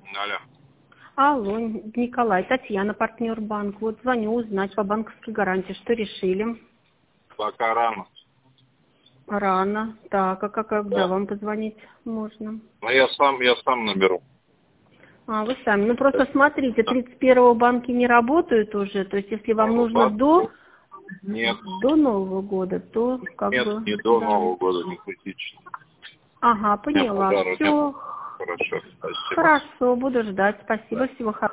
Алло. Алло, Николай, Татьяна, партнер банк. Вот звоню узнать по банковской гарантии, что решили. Пока рано. Рано. Так, а когда Да. вам позвонить можно? Но я сам наберу. А, вы сами. Ну просто смотрите, 31-го банки не работают уже. То есть если вам нужно Нет. до Нового года, то как Нет, бы... не до да. Нового года, не критично. Ага, У меня поняла. пожара не Все. было. Хорошо, спасибо. Хорошо, буду ждать. Спасибо, всего хорошего.